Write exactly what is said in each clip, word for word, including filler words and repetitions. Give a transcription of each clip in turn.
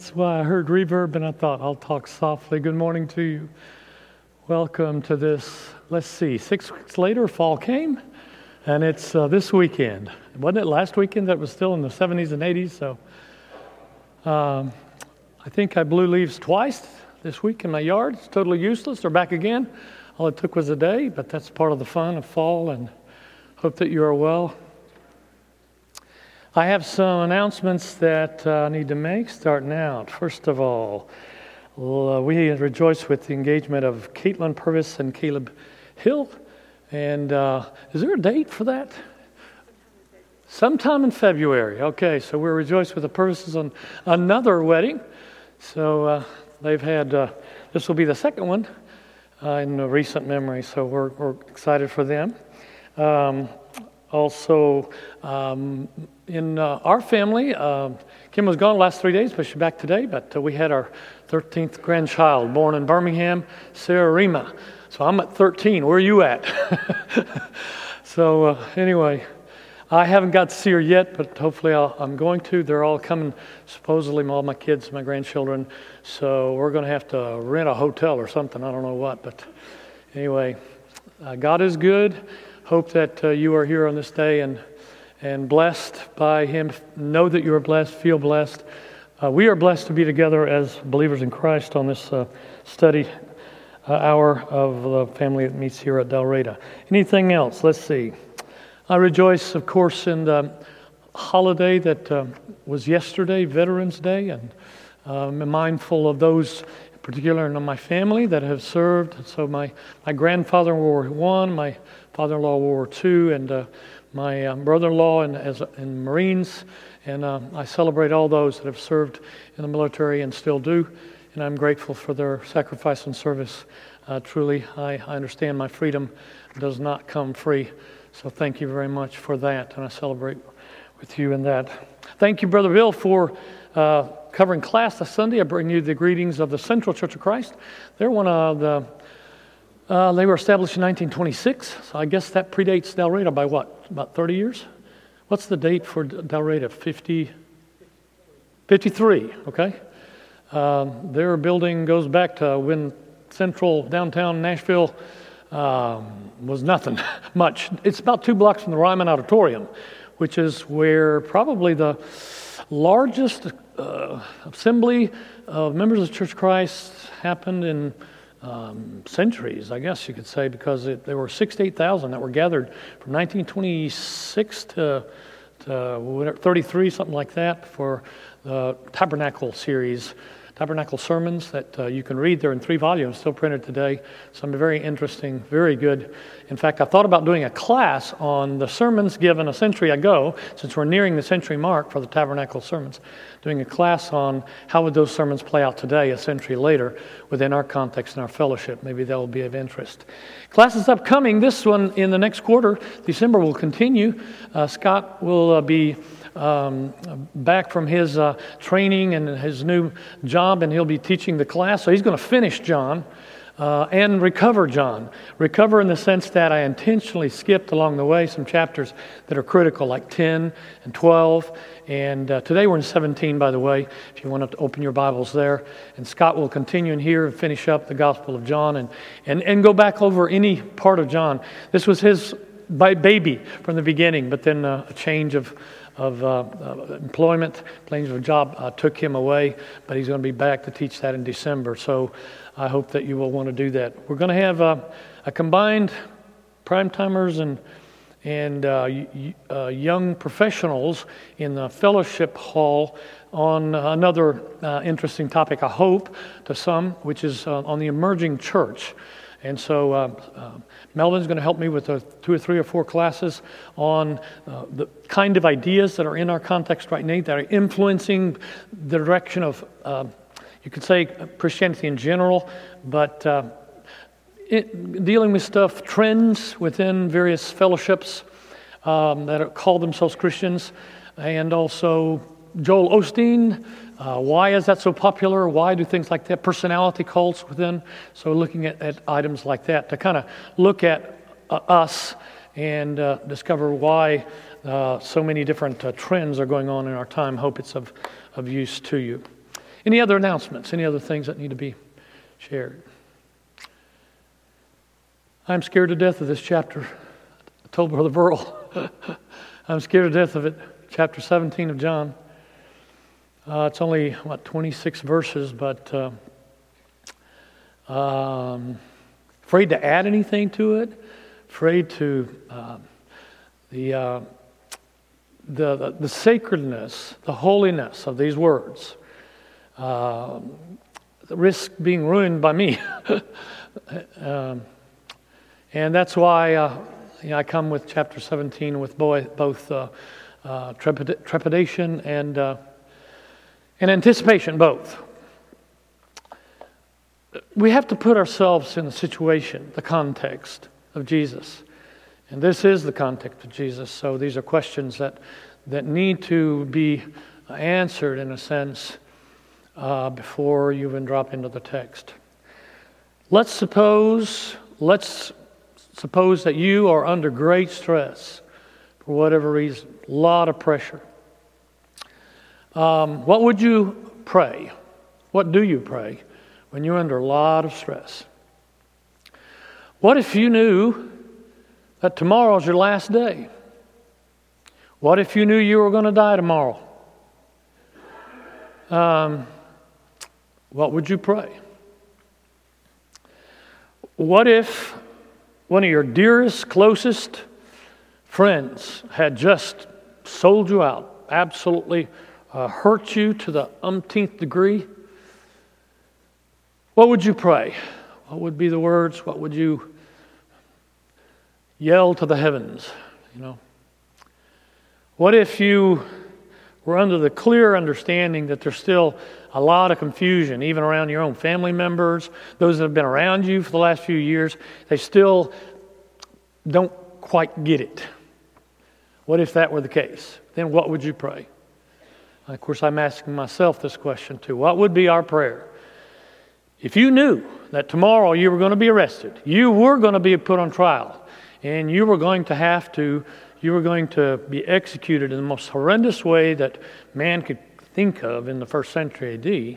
That's why I heard reverb and I thought I'll talk softly. Good morning to you. Welcome to this, let's see, six weeks later, fall came, and it's uh, this weekend. Wasn't it last weekend that was still in the seventies and eighties? So um, I think I blew leaves twice this week in my yard. It's totally useless. They're back again. All it took was a day, but that's part of the fun of fall, and hope that you are well. I have some announcements that uh, I need to make starting out. First of all, uh, we rejoice with the engagement of Caitlin Purvis and Caleb Hill. And uh, is there a date for that? Sometime in February. Okay, so we're rejoiced with the Purvises on another wedding. So uh, they've had, uh, this will be the second one uh, in recent memory, so we're, we're excited for them. Um, also, um, in uh, our family, uh, Kim was gone the last three days, but she's back today. But uh, we had our thirteenth grandchild born in Birmingham, Sarah Rima. So I'm at thirteen. Where are you at? so uh, anyway, I haven't got to see her yet, but hopefully I'll, I'm going to. They're all coming, supposedly all my kids, my grandchildren. So we're going to have to rent a hotel or something. I don't know what. But anyway, uh, God is good. Hope that uh, you are here on this day and and blessed by Him. Know that you are blessed. Feel blessed. Uh, we are blessed to be together as believers in Christ on this uh, study uh, hour of the family that meets here at Dalraida. Anything else? Let's see. I rejoice, of course, in the holiday that uh, was yesterday, Veterans Day, and uh, I'm mindful of those, in particular in my family, that have served. So my, my grandfather in World War One, my father-in-law in World War Two, and uh, my uh, brother-in-law in, as, in Marines, and uh, I celebrate all those that have served in the military and still do, and I'm grateful for their sacrifice and service. Uh, truly, I, I understand my freedom does not come free, so thank you very much for that, and I celebrate with you in that. Thank you, Brother Bill, for uh, covering class this Sunday. I bring you the greetings of the Central Church of Christ. They're one of the Uh, they were established in nineteen twenty-six, so I guess that predates Dalraida by what, about thirty years? What's the date for Dalraida? fifty, fifty-three, okay. Um, their building goes back to when Central downtown Nashville um, was nothing much. It's about two blocks from the Ryman Auditorium, which is where probably the largest uh, assembly of members of the Church of Christ happened in Um, centuries, I guess you could say, because it, there were sixty-eight thousand that were gathered from nineteen twenty-six to, to thirty-three, something like that, for the Tabernacle series, Tabernacle sermons that uh, you can read. They're in three volumes, still printed today. Some very interesting, very good. In fact, I thought about doing a class on the sermons given a century ago, since we're nearing the century mark for the Tabernacle sermons, doing a class on how would those sermons play out today, a century later, within our context and our fellowship. Maybe that will be of interest. Class is upcoming. This one in the next quarter, December, will continue. Uh, Scott will uh, be um, back from his uh, training and his new job, and he'll be teaching the class. So he's going to finish John. Uh, and recover John. Recover in the sense that I intentionally skipped along the way some chapters that are critical, like ten and twelve. And uh, today we're in seventeen, by the way, if you want to open your Bibles there. And Scott will continue in here and finish up the Gospel of John and, and, and go back over any part of John. This was his baby from the beginning, but then uh, a change of of uh, uh, employment, change of job uh, took him away, but he's going to be back to teach that in December. So I hope that you will want to do that. We're going to have uh, a combined prime-timers and and uh, y- uh, young professionals in the fellowship hall on another uh, interesting topic, I hope, to some, which is uh, on the emerging church. And so uh, uh, Melvin's going to help me with uh, two or three or four classes on uh, the kind of ideas that are in our context right now that are influencing the direction of, uh, you could say, Christianity in general, but uh, it, dealing with stuff, trends within various fellowships um, that are, call themselves Christians, and also Joel Osteen. Uh, why is that so popular? Why do things like that, personality cults within? So looking at, at items like that to kind of look at uh, us and uh, discover why uh, so many different uh, trends are going on in our time. Hope it's of, of use to you. Any other announcements? Any other things that need to be shared? I'm scared to death of this chapter. I told Brother Burl. I'm scared to death of it. Chapter seventeen of John. Uh, it's only, what, twenty-six verses, but uh, um, afraid to add anything to it. Afraid to, uh, the, uh, the, the, the sacredness, the holiness of these words. Uh, the risk being ruined by me. um, and that's why uh, you know, I come with chapter seventeen with boy, both uh, uh, trepid- trepidation and, uh, and anticipation, both. We have to put ourselves in the situation, the context of Jesus. And this is the context of Jesus. So these are questions that, that need to be answered in a sense Uh, before you even drop into the text. Let's suppose, let's suppose that you are under great stress for whatever reason, a lot of pressure. Um, what would you pray? What do you pray when you're under a lot of stress? What if you knew that tomorrow is your last day? What if you knew you were going to die tomorrow? Um, What would you pray? What if one of your dearest, closest friends had just sold you out, absolutely uh, hurt you to the umpteenth degree? What would you pray? What would be the words? What would you yell to the heavens? You know. What if you were under the clear understanding that there's still a lot of confusion, even around your own family members, those that have been around you for the last few years, they still don't quite get it. What if that were the case? Then what would you pray? Of course, I'm asking myself this question too. What would be our prayer? If you knew that tomorrow you were going to be arrested, you were going to be put on trial, and you were going to have to, you were going to be executed in the most horrendous way that man could think of in the first century A D,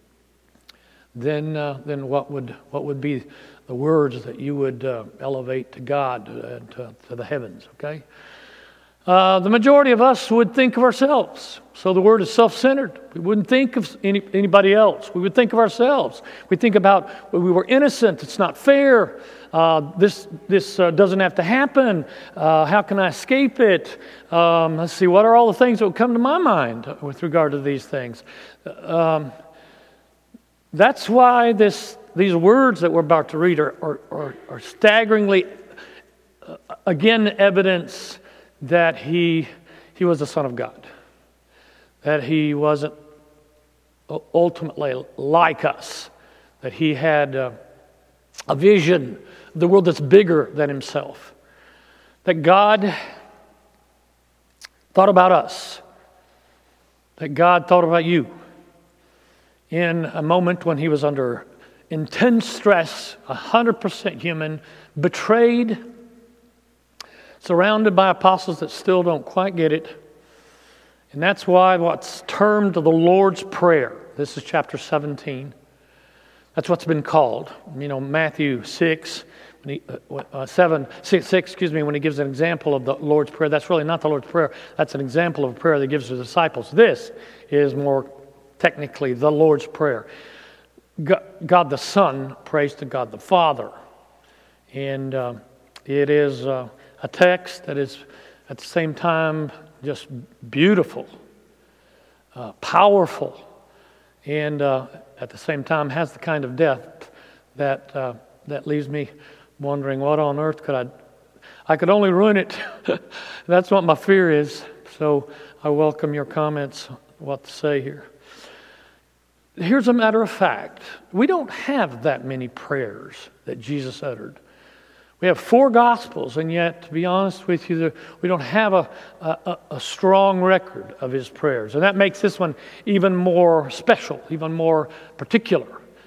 then uh, then what would what would be the words that you would uh, elevate to God, uh, to, to the heavens? Okay, uh, the majority of us would think of ourselves. So the word is self-centered. We wouldn't think of any, anybody else. We would think of ourselves. We think about well, we were innocent. It's not fair. Uh, this this uh, doesn't have to happen. Uh, how can I escape it? Um, let's see, what are all the things that would come to my mind with regard to these things? Um, that's why this these words that we're about to read are, are, are, are staggeringly, uh, again, evidence that he he was the Son of God. That he wasn't ultimately like us. That he had uh, a vision of the world that's bigger than himself. That God thought about us. That God thought about you. In a moment when he was under intense stress, one hundred percent human, betrayed, surrounded by apostles that still don't quite get it. And that's why what's termed the Lord's Prayer, this is chapter seventeen, that's what's been called. You know, Matthew six, when he, uh, uh, seven, six, six, excuse me, when he gives an example of the Lord's Prayer, that's really not the Lord's Prayer. That's an example of a prayer that he gives to the disciples. This is more technically the Lord's Prayer. God, God the Son prays to God the Father. And uh, it is uh, a text that is at the same time just beautiful, uh, powerful, and uh, at the same time has the kind of depth that uh, that leaves me wondering, what on earth could I... I could only ruin it. That's what my fear is. So I welcome your comments, what to say here. Here's a matter of fact. We don't have that many prayers that Jesus uttered. We have four Gospels, and yet, to be honest with you, we don't have a, a, a strong record of his prayers. And that makes this one even more special, even more particular.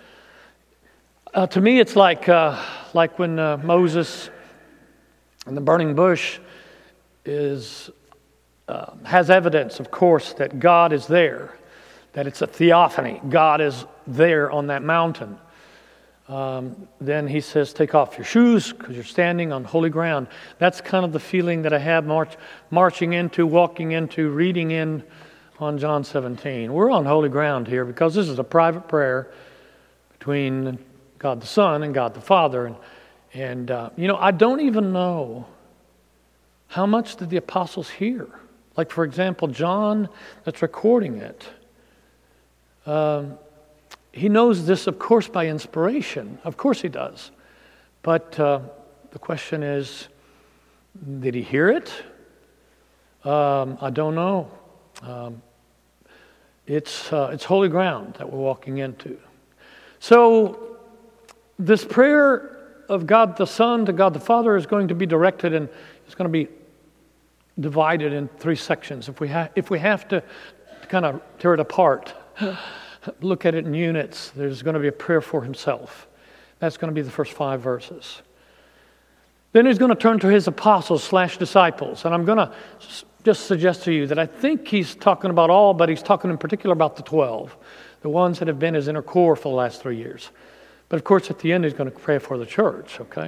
Uh, to me, it's like uh, like when uh, Moses in the burning bush is uh, has evidence, of course, that God is there. that it's a theophany. God is there on that mountain. Um, then he says, take off your shoes because you're standing on holy ground. That's kind of the feeling that I have march, marching into, walking into, reading in on John seventeen. We're on holy ground here because this is a private prayer between God the Son and God the Father. And, and uh, you know, I don't even know how much did the apostles hear. Like, for example, John that's recording it. Um, He knows this, of course, by inspiration. Of course he does. But uh, the question is, did he hear it? Um, I don't know. Um, it's, uh, it's holy ground that we're walking into. So this prayer of God the Son to God the Father is going to be directed, and it's going to be divided in three sections. If we, ha- if we have to, to kind of tear it apart, look at it in units, there's going to be a prayer for himself. That's going to be the first five verses. Then he's going to turn to his apostles slash disciples. And I'm going to just suggest to you that I think he's talking about all, but he's talking in particular about the twelve, the ones that have been his inner core for the last three years. But of course, at the end, he's going to pray for the church, okay?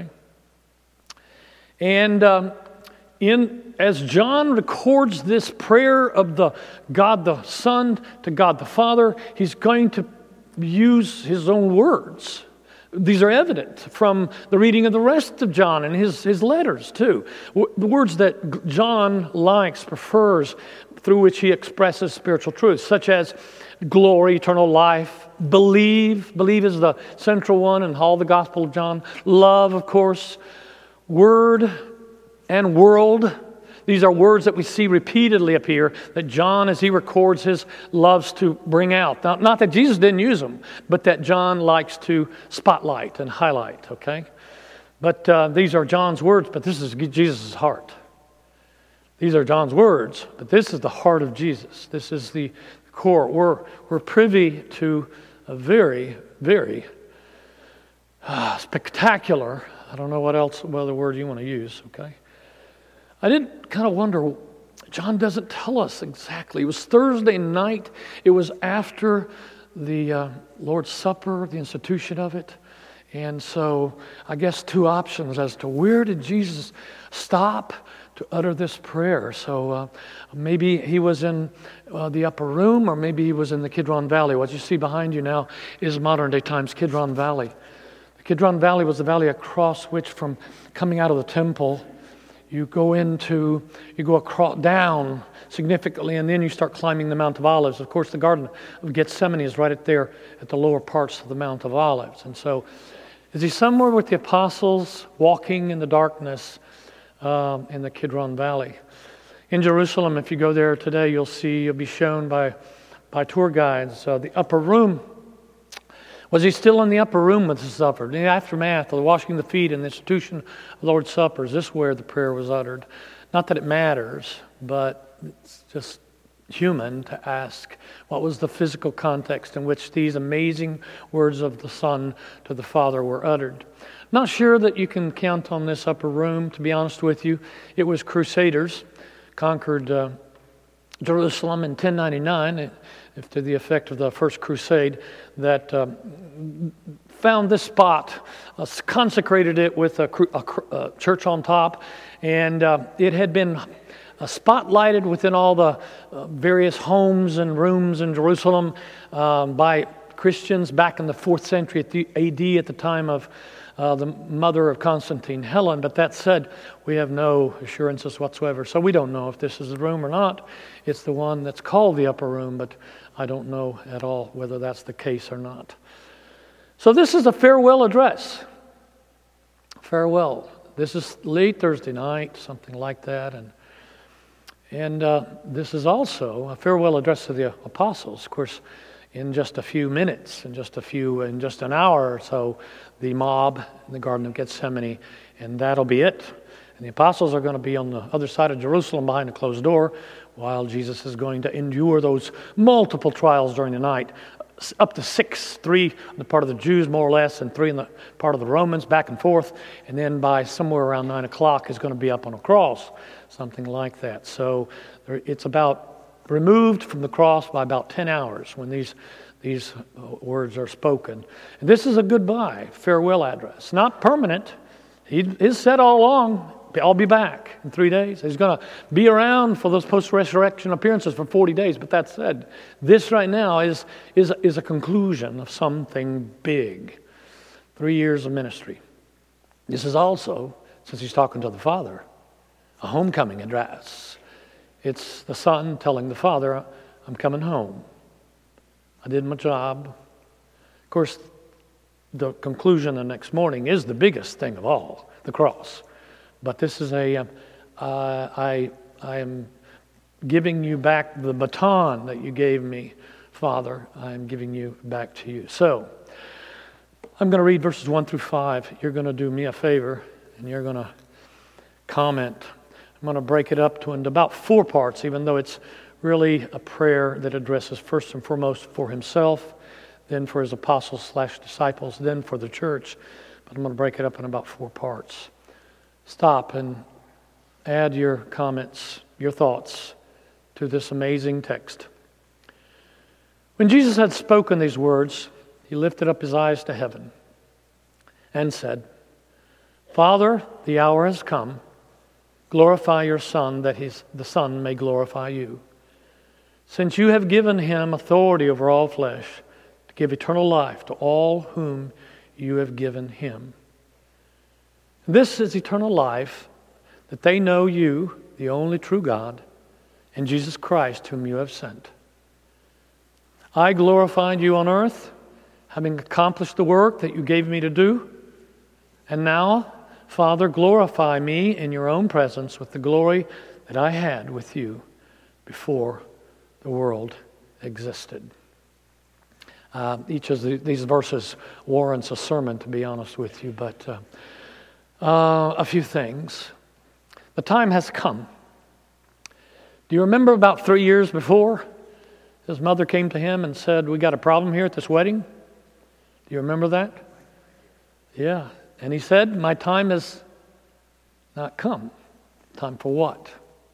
And um, in as John records this prayer of the God the Son to God the Father, he's going to use his own words. These are evident from the reading of the rest of John and his, his letters too. The words that John likes, prefers, through which he expresses spiritual truths, such as glory, eternal life, believe. Believe is the central one in all the Gospel of John. Love, of course, word and world. These are words that we see repeatedly appear that John, as he records his, loves to bring out. Not, not that Jesus didn't use them, but that John likes to spotlight and highlight, okay? But uh, these are John's words, but this is Jesus' heart. These are John's words, but this is the heart of Jesus. This is the core. We're, we're privy to a very, very uh, spectacular, I don't know what else, what other word you want to use, okay? I did kind of wonder, John doesn't tell us exactly. It was Thursday night. It was after the uh, Lord's Supper, the institution of it. And so I guess two options as to where did Jesus stop to utter this prayer. So uh, maybe he was in uh, the upper room, or maybe he was in the Kidron Valley. What you see behind you now is modern day times Kidron Valley. The Kidron Valley was the valley across which, from coming out of the temple, you go into, you go across, down significantly, and then you start climbing the Mount of Olives. Of course, the Garden of Gethsemane is right at there at the lower parts of the Mount of Olives. And so, is he somewhere with the apostles walking in the darkness um, in the Kidron Valley? In Jerusalem, if you go there today, you'll see, you'll be shown by, by tour guides, uh, the upper room. Was he still in the upper room with the supper? In the aftermath of the washing the feet and the institution of the Lord's Supper, is this where the prayer was uttered? Not that it matters, but it's just human to ask, what was the physical context in which these amazing words of the Son to the Father were uttered? Not sure that you can count on this upper room, to be honest with you. It was Crusaders, conquered uh, Jerusalem in ten ninety-nine, if to the effect of the First Crusade, that uh, found this spot, uh, consecrated it with a, a, a church on top, and uh, it had been uh, spotlighted within all the uh, various homes and rooms in Jerusalem um, by Christians back in the fourth century A D at the time of Uh, the mother of Constantine, Helen. But that said, we have no assurances whatsoever. So we don't know if this is the room or not. It's the one that's called the upper room, but I don't know at all whether that's the case or not. So this is a farewell address. Farewell. This is late Thursday night, something like that. And and uh, this is also a farewell address to the apostles. Of course, in just a few minutes, in just a few, in just an hour or so, the mob in the Garden of Gethsemane, and that'll be it. And the apostles are going to be on the other side of Jerusalem behind a closed door, while Jesus is going to endure those multiple trials during the night, up to six, three on the part of the Jews more or less, and three on the part of the Romans, back and forth. And then by somewhere around nine o'clock, is going to be up on a cross, something like that. So it's about removed from the cross by about ten hours when these, these words are spoken. And this is a goodbye, farewell address. Not permanent. He is said all along, I'll be back in three days. He's going to be around for those post-resurrection appearances for forty days. But that said, this right now is, is, is a conclusion of something big. Three years of ministry. This is also, since he's talking to the Father, a homecoming address. It's the Son telling the Father, I'm coming home. I did my job. Of course, the conclusion the next morning is the biggest thing of all, the cross. But this is a, uh, I, I am giving you back the baton that you gave me, Father. I am giving you back to you. So, I'm going to read verses one through five. You're going to do me a favor, and you're going to comment. I'm going to break it up to into about four parts, even though it's really a prayer that addresses first and foremost for himself, then for his apostles slash disciples, then for the church. But I'm going to break it up in about four parts. Stop and add your comments, your thoughts to this amazing text. When Jesus had spoken these words, he lifted up his eyes to heaven and said, Father, the hour has come. Glorify your Son, that his, the Son may glorify you. Since you have given him authority over all flesh, to give eternal life to all whom you have given him. This is eternal life, that they know you, the only true God, and Jesus Christ, whom you have sent. I glorified you on earth, having accomplished the work that you gave me to do. And now, Father, glorify me in your own presence with the glory that I had with you before the world existed. Uh, each of the, these verses warrants a sermon, to be honest with you, but uh, uh, a few things. The time has come. Do you remember about three years before, his mother came to him and said, we got a problem here at this wedding? Do you remember that? Yeah. And he said, my time has not come. Time for what?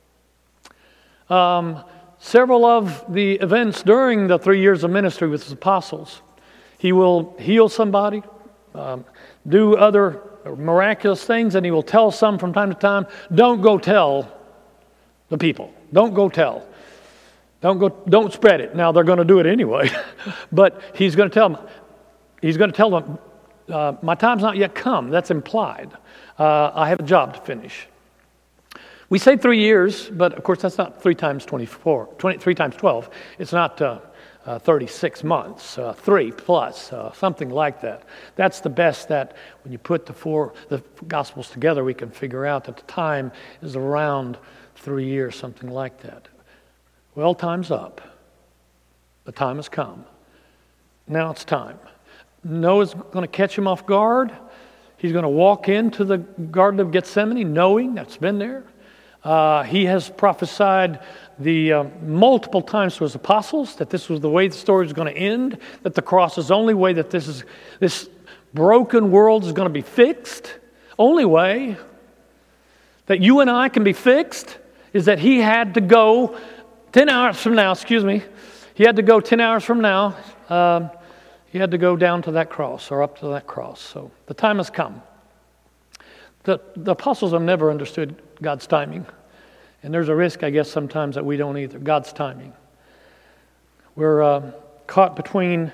Um, several of the events during the three years of ministry with his apostles, he will heal somebody, um, do other miraculous things, and he will tell some from time to time, don't go tell the people. Don't go tell. Don't go. Don't spread it. Now, they're going to do it anyway. But he's going to tell them, he's going to tell them, uh, my time's not yet come. That's implied. Uh, I have a job to finish. We say three years, but of course that's not three times twenty-four, twenty, three times twelve. It's not uh, uh, thirty-six months, uh, three plus, uh, something like that. That's the best that when you put the four the Gospels together, we can figure out that the time is around three years, something like that. Well, time's up. The time has come. Now it's time. Noah's going to catch him off guard. He's going to walk into the Garden of Gethsemane knowing that's been there. Uh, he has prophesied the uh, multiple times to his apostles that this was the way the story is going to end, that the cross is the only way that this is this broken world is going to be fixed. Only way that you and I can be fixed is that he had to go ten hours from now, excuse me, he had to go ten hours from now, um, he had to go down to that cross or up to that cross. So the time has come. The, the apostles have never understood God's timing. And there's a risk, I guess, sometimes that we don't either. God's timing. We're uh, caught between,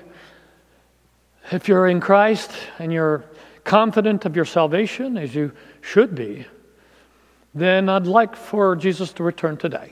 if you're in Christ and you're confident of your salvation, as you should be, then I'd like for Jesus to return today.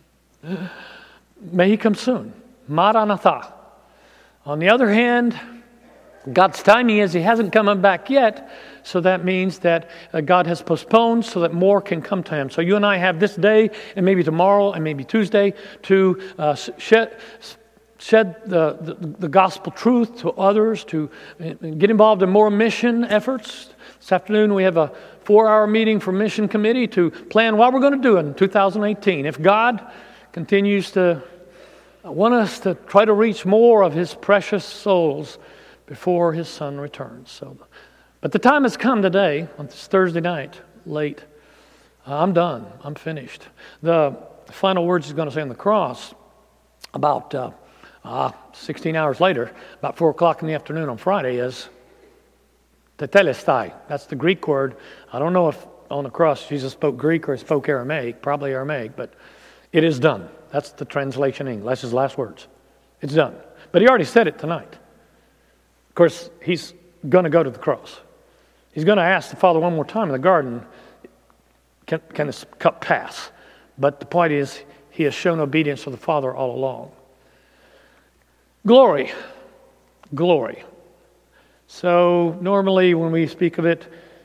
May he come soon. Maranatha. On the other hand, God's timing is he hasn't come back yet, so that means that uh, God has postponed so that more can come to him. So you and I have this day and maybe tomorrow and maybe Tuesday to uh, shed, shed the, the, the gospel truth to others, to get involved in more mission efforts. This afternoon we have a four-hour meeting for mission committee to plan what we're going to do in two thousand eighteen. If God continues to want us to try to reach more of his precious souls before his son returns. So, but the time has come today, on this Thursday night, late. Uh, I'm done. I'm finished. The final words he's going to say on the cross about uh, uh, sixteen hours later, about four o'clock in the afternoon on Friday, is tetelestai. That's the Greek word. I don't know if on the cross Jesus spoke Greek or he spoke Aramaic, probably Aramaic, but it is done. That's the translation in English. That's his last words. It's done. But he already said it tonight. Of course, he's going to go to the cross. He's going to ask the Father one more time in the garden, can, can this cup pass? But the point is, he has shown obedience to the Father all along. Glory. Glory. So normally when we speak of it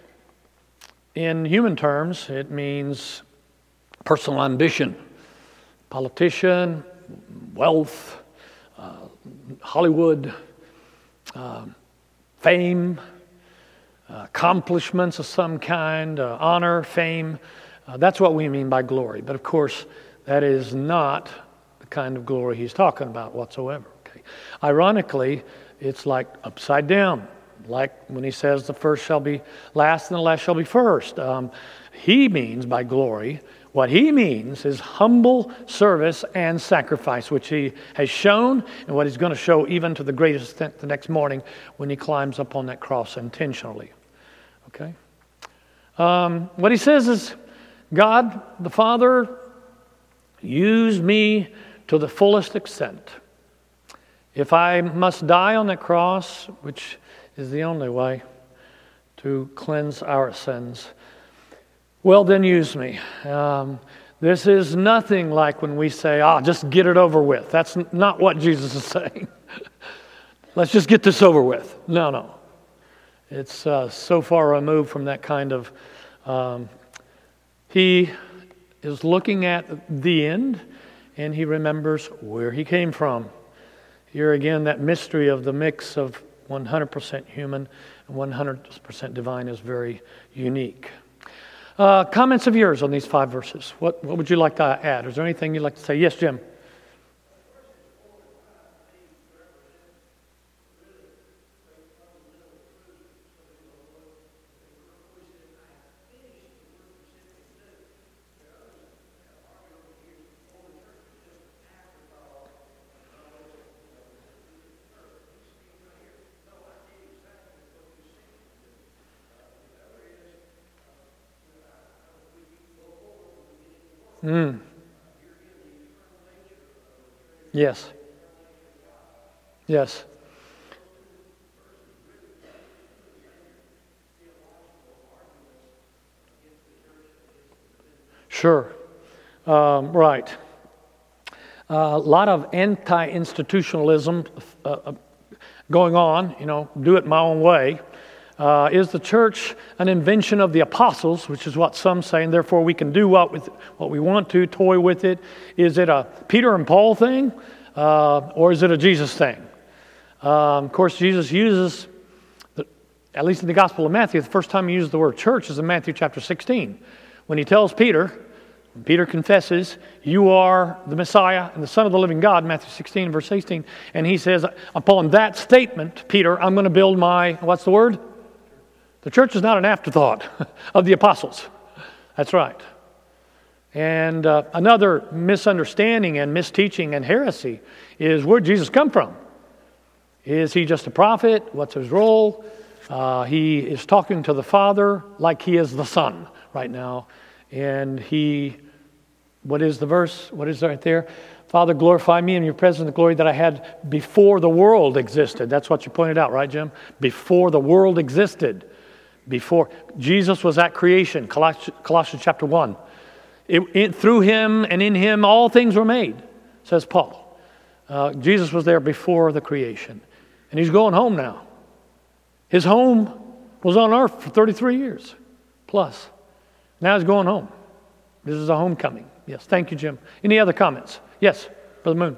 in human terms, it means personal ambition, politician, wealth, uh, Hollywood, uh, fame, uh, accomplishments of some kind, uh, honor, fame. Uh, that's what we mean by glory. But of course, that is not the kind of glory he's talking about whatsoever. Okay. Ironically, it's like upside down, like when he says the first shall be last and the last shall be first. Um, he means by glory, what he means is humble service and sacrifice, which he has shown and what he's going to show even to the greatest extent the next morning when he climbs up on that cross intentionally. Okay? Um, what he says is, God, the Father, use me to the fullest extent. If I must die on that cross, which is the only way to cleanse our sins, well, then use me. Um, this is nothing like when we say, ah, just get it over with. That's not what Jesus is saying. Let's just get this over with. No, no. It's uh, so far removed from that kind of... Um, he is looking at the end, and he remembers where he came from. Here again, that mystery of the mix of one hundred percent human and one hundred percent divine is very unique. Uh, comments of yours on these five verses. What, what would you like to add? Is there anything you'd like to say? Yes, Jim. Mm. Yes. Yes. Sure. Um, right. Uh, a lot of anti-institutionalism uh, uh, going on, you know, do it my own way. Uh, is the church an invention of the apostles, which is what some say, and therefore we can do what with what we want to, toy with it? Is it a Peter and Paul thing, uh, or is it a Jesus thing? Um, of course, Jesus uses, the, at least in the Gospel of Matthew, the first time he uses the word church is in Matthew chapter sixteen, when he tells Peter, when Peter confesses, you are the Messiah and the Son of the living God, Matthew sixteen, verse eighteen, and he says, upon that statement, Peter, I'm going to build my, what's the word? The church is not an afterthought of the apostles. That's right. And uh, another misunderstanding and misteaching and heresy is, where did Jesus come from? Is he just a prophet? What's his role? Uh, he is talking to the Father like he is the Son right now. And he, what is the verse? What is right there? Father, glorify me in your presence, the glory that I had before the world existed. That's what you pointed out, right, Jim? Before the world existed. Before Jesus was at creation, Colossians, Colossians chapter one. It, it, through him and in him, all things were made, says Paul. Uh, Jesus was there before the creation. And he's going home now. His home was on earth for thirty-three years plus. Now he's going home. This is a homecoming. Yes, thank you, Jim. Any other comments? Yes, Brother Moon.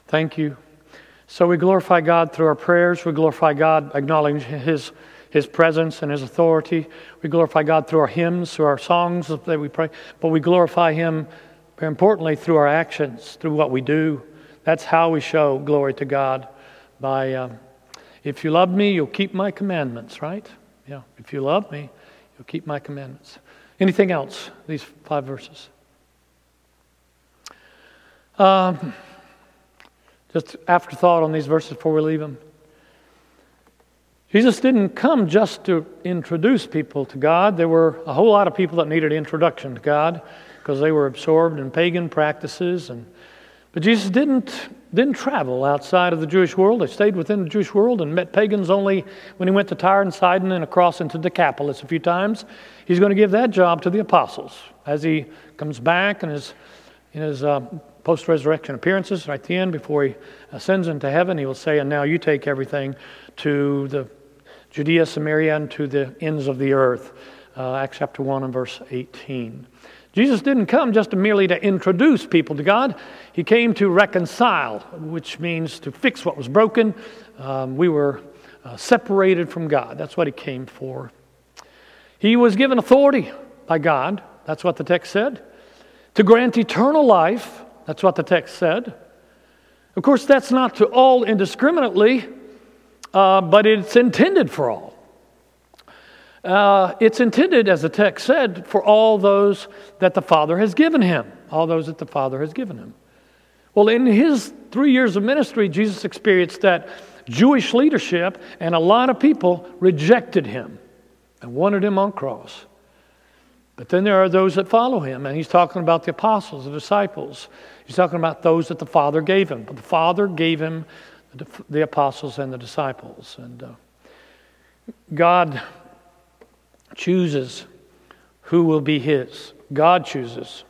Thank you. So we glorify God through our prayers. We glorify God acknowledging His His presence and His authority. We glorify God through our hymns, through our songs that we pray. But we glorify Him, very importantly, through our actions, through what we do. That's how we show glory to God. By, um, if you love me, you'll keep my commandments, right? Yeah, if you love me, you'll keep my commandments. Anything else? These five verses. Um, just afterthought on these verses before we leave them. Jesus didn't come just to introduce people to God. There were a whole lot of people that needed introduction to God because they were absorbed in pagan practices. And but Jesus didn't didn't travel outside of the Jewish world. He stayed within the Jewish world and met pagans only when he went to Tyre and Sidon and across into Decapolis a few times. He's going to give that job to the apostles as he comes back and his in his uh, post-resurrection appearances right at the end before he ascends into heaven. He will say, "And now you take everything to the Judea, Samaria, and to the ends of the earth." Uh, Acts chapter one and verse eighteen. Jesus didn't come just merely to introduce people to God. He came to reconcile, which means to fix what was broken. Um, we were uh, separated from God. That's what He came for. He was given authority by God. That's what the text said. To grant eternal life. That's what the text said. Of course, that's not to all indiscriminately. Uh, but it's intended for all. Uh, it's intended, as the text said, for all those that the Father has given Him. All those that the Father has given Him. Well, in His three years of ministry, Jesus experienced that Jewish leadership and a lot of people rejected Him and wanted Him on cross. But then there are those that follow Him, and He's talking about the apostles, the disciples. He's talking about those that the Father gave Him. But the Father gave Him The, the apostles and the disciples. And uh, God chooses who will be His. God chooses.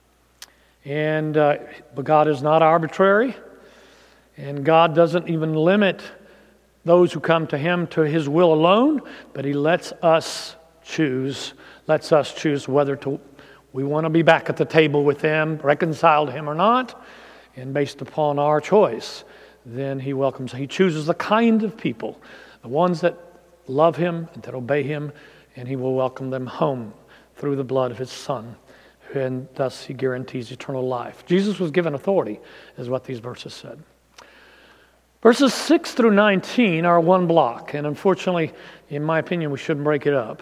And uh, but God is not arbitrary. And God doesn't even limit those who come to Him to His will alone, but He lets us choose, lets us choose whether to we want to be back at the table with Him, reconciled to Him or not. And based upon our choice, then He welcomes, He chooses the kind of people, the ones that love Him and that obey Him, and He will welcome them home through the blood of His Son, and thus He guarantees eternal life. Jesus was given authority, is what these verses said. Verses six through nineteen are one block, and unfortunately, in my opinion, we shouldn't break it up.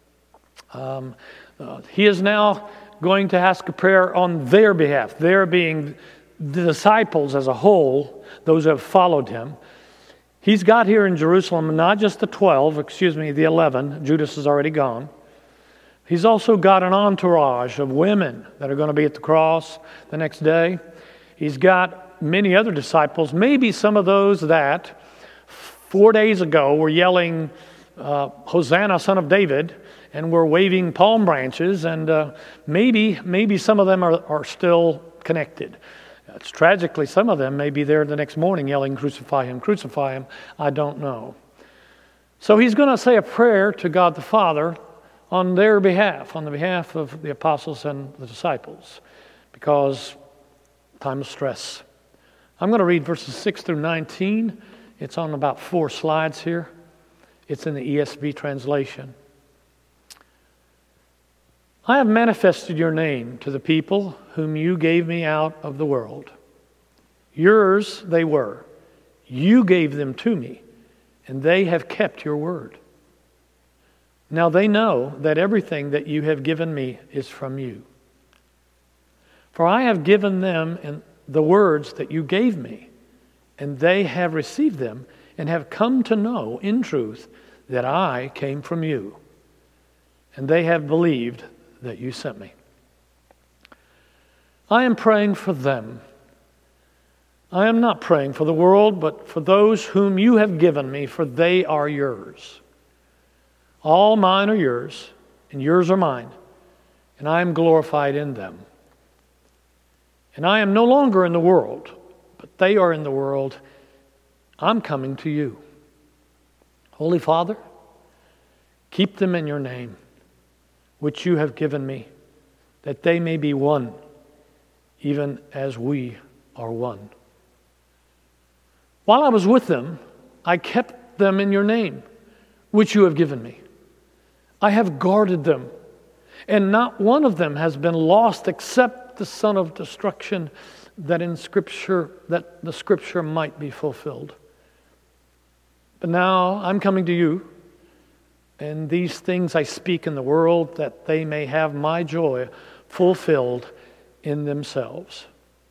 Um, uh, he is now going to ask a prayer on their behalf, their being the disciples as a whole, those who have followed Him. He's got here in Jerusalem not just the twelve, excuse me, the eleven. Judas is already gone. He's also got an entourage of women that are going to be at the cross the next day. He's got many other disciples, maybe some of those that four days ago were yelling, uh, Hosanna, Son of David, and were waving palm branches, and uh, maybe maybe some of them are, are still connected. It's tragically, some of them may be there the next morning yelling, crucify Him, crucify Him. I don't know. So he's going to say a prayer to God the Father on their behalf, on the behalf of the apostles and the disciples, because time of stress. I'm going to read verses six through nineteen. It's on about four slides here. It's in the E S V translation. I have manifested your name to the people whom you gave me out of the world. Yours they were. You gave them to me, and they have kept your word. Now they know that everything that you have given me is from you. For I have given them in the words that you gave me, and they have received them and have come to know in truth that I came from you, and they have believed that you sent me. I am praying for them. I am not praying for the world, but for those whom you have given me, for they are yours. All mine are yours, and yours are mine, and I am glorified in them. And I am no longer in the world, but they are in the world. I'm coming to you. Holy Father, keep them in your name, which you have given me, that they may be one, even as we are one. While I was with them, I kept them in your name, which you have given me. I have guarded them, and not one of them has been lost except the son of destruction, that in Scripture, that the Scripture might be fulfilled. But now I'm coming to you, and these things I speak in the world, that they may have my joy fulfilled in themselves.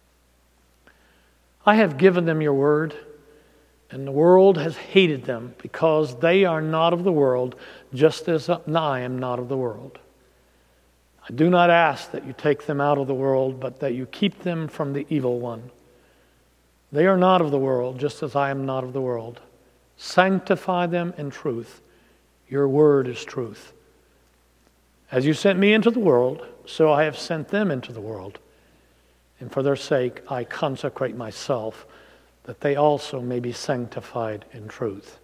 I have given them your word, and the world has hated them, because they are not of the world, just as I am not of the world. I do not ask that you take them out of the world, but that you keep them from the evil one. They are not of the world, just as I am not of the world. Sanctify them in truth. Your word is truth. As you sent me into the world, so I have sent them into the world. And for their sake I consecrate myself, that they also may be sanctified in truth.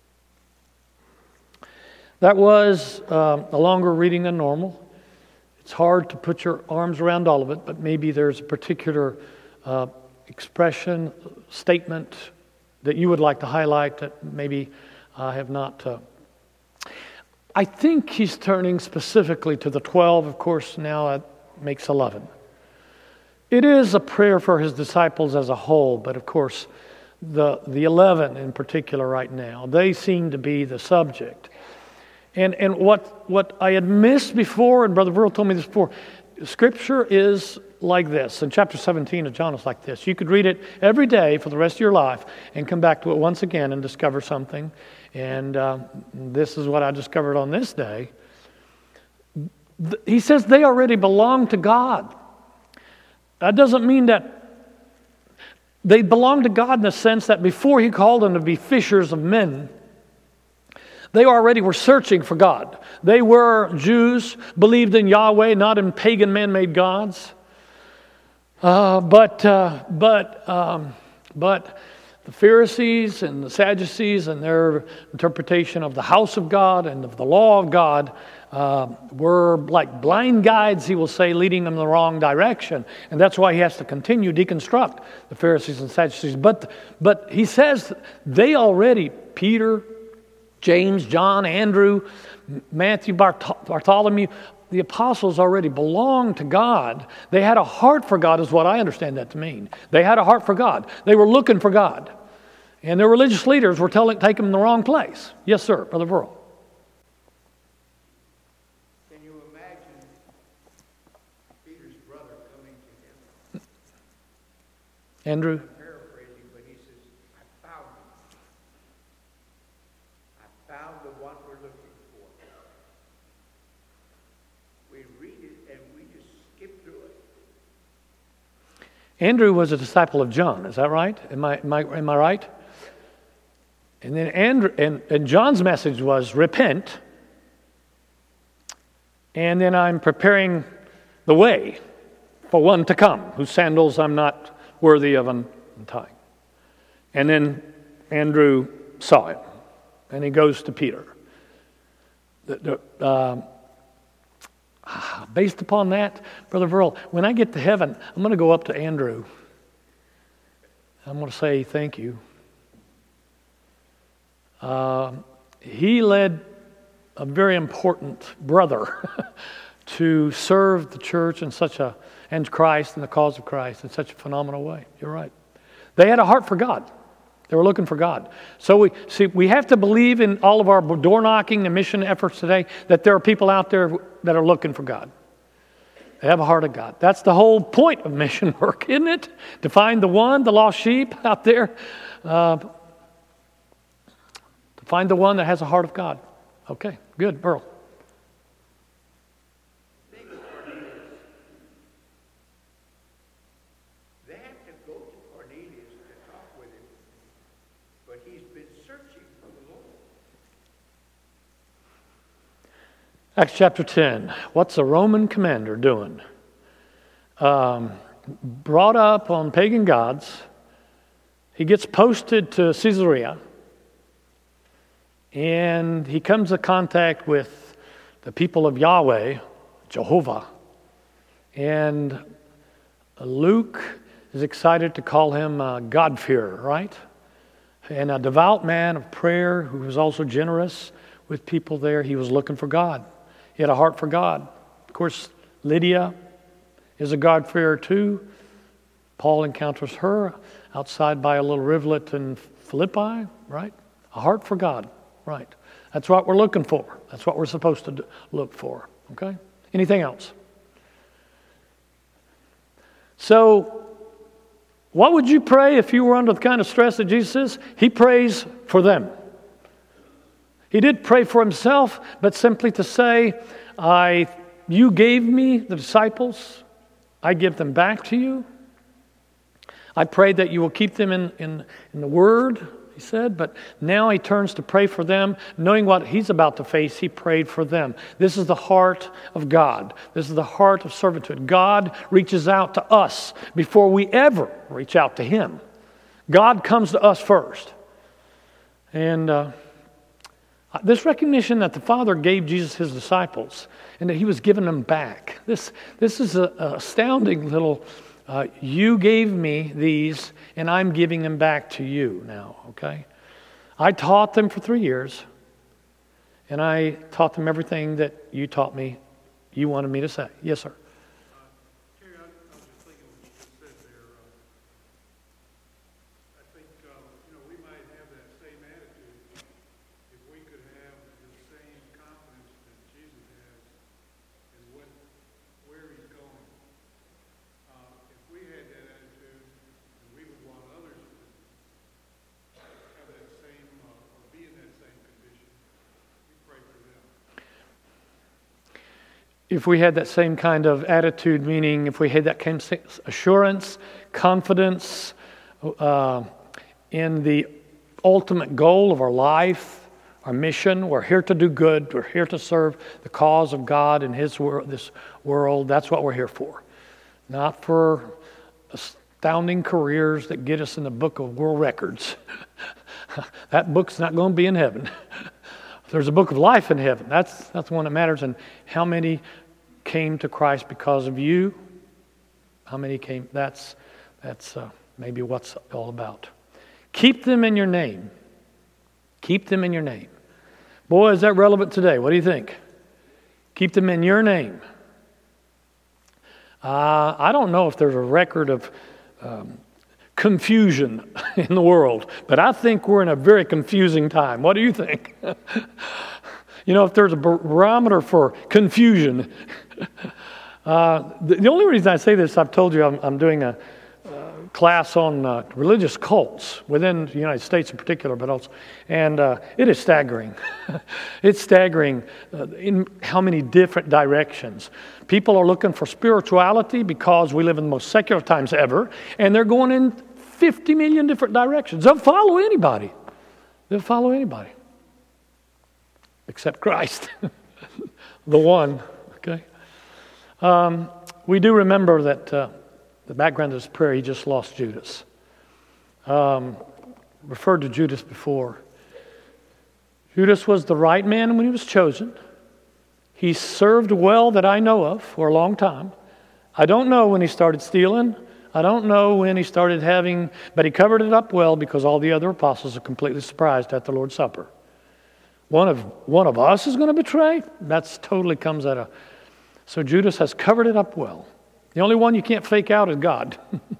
That was uh, a longer reading than normal. It's hard to put your arms around all of it, but maybe there's a particular uh, expression, statement that you would like to highlight that maybe I have not. Uh... I think he's turning specifically to the twelve. Of course, now it makes eleven. It is a prayer for his disciples as a whole, but of course, the, the eleven in particular right now, they seem to be the subject. And and what what I had missed before, and Brother Verl told me this before, Scripture is like this. In chapter seventeen of John, it's like this. You could read it every day for the rest of your life and come back to it once again and discover something. And uh, this is what I discovered on this day. He says they already belong to God. That doesn't mean that they belong to God in the sense that before He called them to be fishers of men, they already were searching for God. They were Jews, believed in Yahweh, not in pagan man-made gods. Uh, but uh, but um, but the Pharisees and the Sadducees and their interpretation of the house of God and of the law of God uh, were like blind guides, he will say, leading them in the wrong direction. And that's why he has to continue to deconstruct the Pharisees and Sadducees. But but he says they already, Peter, James, John, Andrew, Matthew, Bart- Bartholomew, the apostles already belonged to God. They had a heart for God is what I understand that to mean. They had a heart for God. They were looking for God. And their religious leaders were telling, taking them in the wrong place. Yes, sir, Brother Verl. Can you imagine Peter's brother coming to him? Andrew? Found the one we're looking for. We read it and we just skip through it. Andrew was a disciple of John. Is that right? Am I am I, am I right? And then Andrew and, and John's message was repent. And then I'm preparing the way for one to come, whose sandals I'm not worthy of untying. And then Andrew saw it. And he goes to Peter. The, the, uh, based upon that, Brother Verl, when I get to heaven, I'm going to go up to Andrew. I'm going to say thank you. Uh, he led a very important brother to serve the church in such a, and Christ and the cause of Christ in such a phenomenal way. You're right. They had a heart for God. They were looking for God. So we see we have to believe in all of our door knocking and mission efforts today that there are people out there that are looking for God. They have a heart of God. That's the whole point of mission work, isn't it? To find the one, the lost sheep out there. Uh, to find the one that has a heart of God. Okay, good, Earl. Acts chapter ten. What's a Roman commander doing? Um, brought up on pagan gods. He gets posted to Caesarea. And he comes in contact with the people of Yahweh, Jehovah. And Luke is excited to call him uh, God-fearer, right? and a devout man of prayer who was also generous with people there. He was looking for God. He had a heart for God. Of course, Lydia is a God-fearer too. Paul encounters her outside by a little rivulet in Philippi, right? A heart for God, right? That's what we're looking for. That's what we're supposed to do, look for, okay? Anything else? So, what would you pray if you were under the kind of stress that Jesus is? He prays for them. He did pray for himself, but simply to say, I, you gave me the disciples, I give them back to you. I pray that you will keep them in, in, in the Word, he said, but now he turns to pray for them. Knowing what he's about to face, he prayed for them. This is the heart of God. This is the heart of servitude. God reaches out to us before we ever reach out to him. God comes to us first. And uh, this recognition that the Father gave Jesus his disciples and that he was giving them back. This, this is an astounding little... Uh, you gave me these, and I'm giving them back to you now, okay? I taught them for three years, and I taught them everything that you taught me, you wanted me to say. Yes, sir. Terry, I, I was just thinking what you just said there. Uh, I think, uh, you know, we might have that same attitude if we could have the same confidence that Jesus has in what, where he's going. Uh, if we had that attitude, and we would want others to have that same, uh, or be in that same condition, we pray for them. If we had that same kind of attitude, meaning if we had that kind of assurance, confidence uh, in the ultimate goal of our life, our mission, we're here to do good, we're here to serve the cause of God in His world, this world, that's what we're here for. Not for astounding careers that get us in the book of world records. That book's not going to be in heaven. There's a book of life in heaven. That's that's the one that matters. And how many came to Christ because of you? How many came? That's that's uh, maybe what's all about. Keep them in your name. Keep them in your name. Boy, is that relevant today? What do you think? Keep them in your name. Uh, I don't know if there's a record of um, confusion in the world, but I think we're in a very confusing time. What do you think? You know, if there's a barometer for confusion. uh, the, the only reason I say this, I've told you I'm, I'm doing a uh, class on uh, religious cults within the United States in particular, but also, and uh, it is staggering. It's staggering uh, in how many different directions. People are looking for spirituality because we live in the most secular times ever, and they're going in fifty million different directions. They'll follow anybody. They'll follow anybody. Except Christ. The one. Okay? Um, we do remember that uh, the background of this prayer, he just lost Judas. Um, referred to Judas before. Judas was the right man when he was chosen. He served well that I know of for a long time. I don't know when he started stealing. I don't know when he started having, but he covered it up well because all the other apostles are completely surprised at the Lord's Supper. One of one of us is going to betray? That's totally comes out of... So Judas has covered it up well. The only one you can't fake out is God.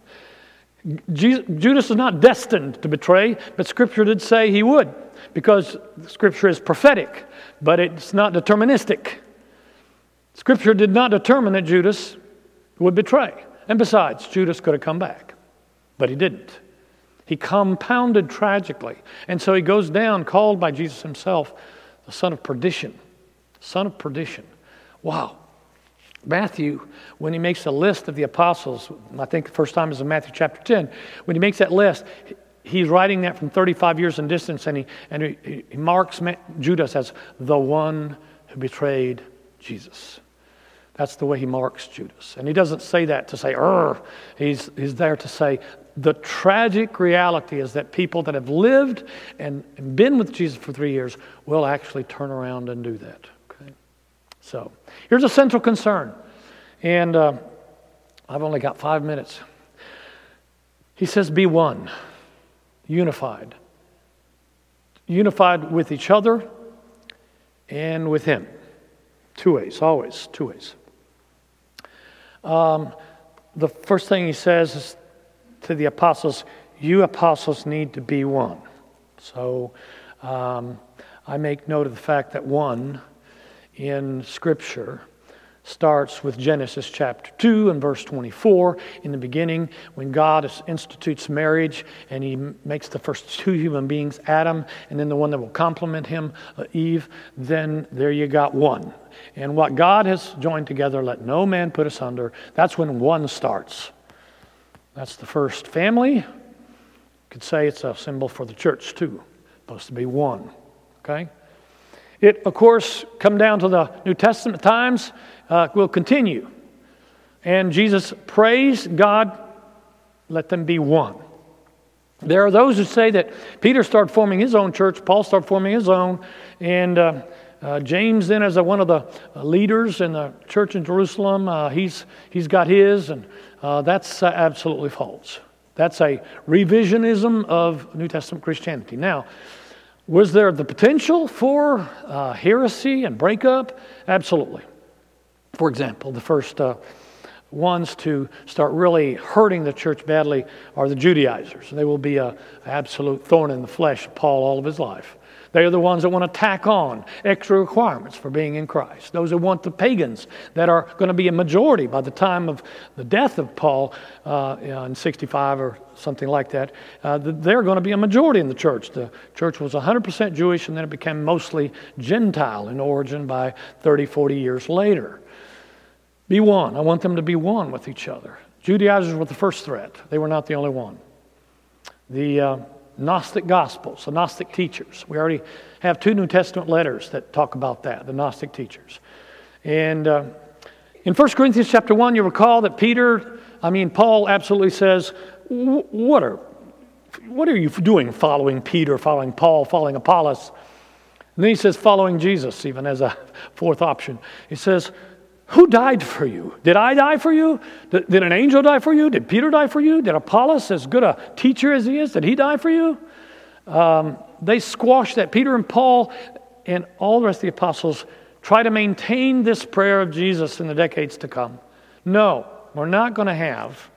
Jesus, Judas is not destined to betray, but Scripture did say he would, because Scripture is prophetic, but it's not deterministic. Scripture did not determine that Judas would betray. And besides, Judas could have come back, but he didn't. He compounded tragically. And so he goes down, called by Jesus himself, the son of perdition. Son of perdition. Wow. Matthew, when he makes a list of the apostles, I think the first time is in Matthew chapter ten, when he makes that list, he's writing that from thirty-five years in distance, and he, and he, he marks Judas as the one who betrayed Jesus. That's the way he marks Judas. And he doesn't say that to say, Urgh. He's, he's there to say, the tragic reality is that people that have lived and been with Jesus for three years will actually turn around and do that. Okay? So, here's a central concern. And uh, I've only got five minutes. He says, be one, unified. unified with each other and with Him. Two ways, always two ways. Um, the first thing he says is to the apostles, you apostles need to be one. So um, I make note of the fact that one in Scripture starts with Genesis chapter two and verse twenty-four. In the beginning, when God institutes marriage and He makes the first two human beings, Adam, and then the one that will complement him, uh, Eve, then there you got one. And what God has joined together, let no man put asunder. That's when one starts. That's the first family. You could say it's a symbol for the church too. Supposed to be one. Okay? It, of course, come down to the New Testament times, uh, will continue. And Jesus prays, God, let them be one. There are those who say that Peter started forming his own church, Paul started forming his own, and uh, uh, James then as a, one of the leaders in the church in Jerusalem, uh, he's he's got his, and uh, that's uh, absolutely false. That's a revisionism of New Testament Christianity. Now, was there the potential for uh, heresy and breakup? Absolutely. For example, the first uh, ones to start really hurting the church badly are the Judaizers. They will be an absolute thorn in the flesh of Paul all of his life. They are the ones that want to tack on extra requirements for being in Christ. Those who want the pagans that are going to be a majority by the time of the death of Paul uh, in sixty-five or something like that. Uh, they're going to be a majority in the church. The church was one hundred percent Jewish, and then it became mostly Gentile in origin by thirty, forty years later. Be one. I want them to be one with each other. Judaizers were the first threat. They were not the only one. The uh, Gnostic Gospels, the Gnostic teachers. We already have two New Testament letters that talk about that, the Gnostic teachers. And uh, in First Corinthians chapter one, you recall that Peter, I mean, Paul absolutely says, what are, what are you doing following Peter, following Paul, following Apollos? And then he says, following Jesus, even as a fourth option. He says, who died for you? Did I die for you? Did, did an angel die for you? Did Peter die for you? Did Apollos, as good a teacher as he is, did he die for you? Um, they squashed that. Peter and Paul and all the rest of the apostles try to maintain this prayer of Jesus in the decades to come. No, we're not going to have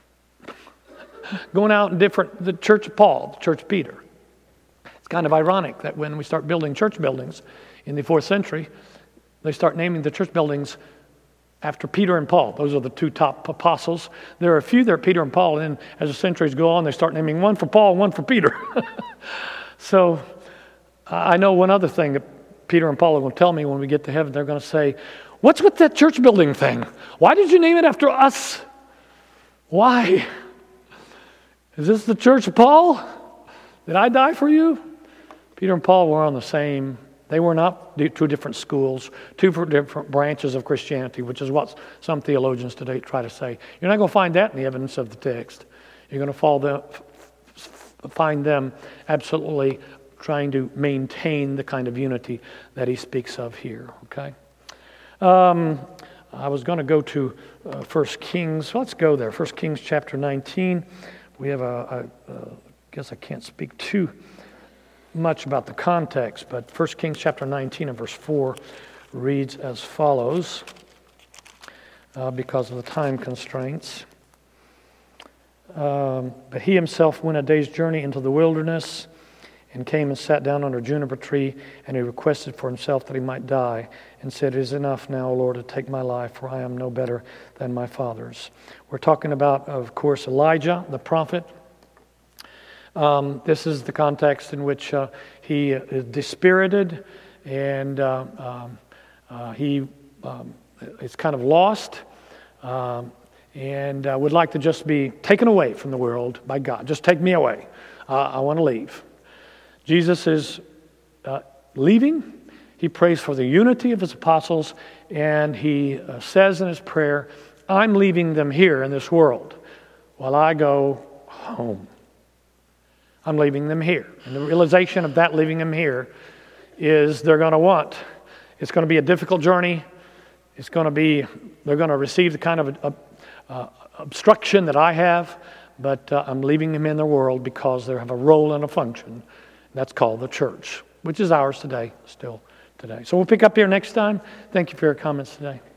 going out in different, the church of Paul, the church of Peter. It's kind of ironic that when we start building church buildings in the fourth century, they start naming the church buildings after Peter and Paul. Those are the two top apostles. There are a few there, Peter and Paul, and then as the centuries go on, they start naming one for Paul and one for Peter. So I know one other thing that Peter and Paul are going to tell me when we get to heaven. They're going to say, what's with that church building thing? Why did you name it after us? Why? Is this the church of Paul? Did I die for you? Peter and Paul were on the same. They were not two different schools, two different branches of Christianity, which is what some theologians today try to say. You're not going to find that in the evidence of the text. You're going to follow them, find them absolutely trying to maintain the kind of unity that he speaks of here. Okay. Um, I was going to go to uh, First Kings. Let's go there. First Kings chapter nineteen. We have a, a, a I guess I can't speak too much about the context, but First Kings chapter nineteen and verse four reads as follows, uh, because of the time constraints. Um, but he himself went a day's journey into the wilderness and came and sat down under a juniper tree, and he requested for himself that he might die, and said, it is enough now, O Lord, to take my life, for I am no better than my fathers. We're talking about, of course, Elijah, the prophet. Um, this is the context in which uh, he is dispirited, and uh, um, uh, he um, is kind of lost, um, and uh, would like to just be taken away from the world by God. Just take me away. Uh, I want to leave. Jesus is uh, leaving. He prays for the unity of his apostles, and he uh, says in his prayer, I'm leaving them here in this world while I go home. I'm leaving them here. And the realization of that leaving them here is they're going to want, it's going to be a difficult journey. It's going to be, they're going to receive the kind of a, a, a obstruction that I have, but uh, I'm leaving them in the world because they have a role and a function That's called the church, which is ours today, still today. So we'll pick up here next time. Thank you for your comments today.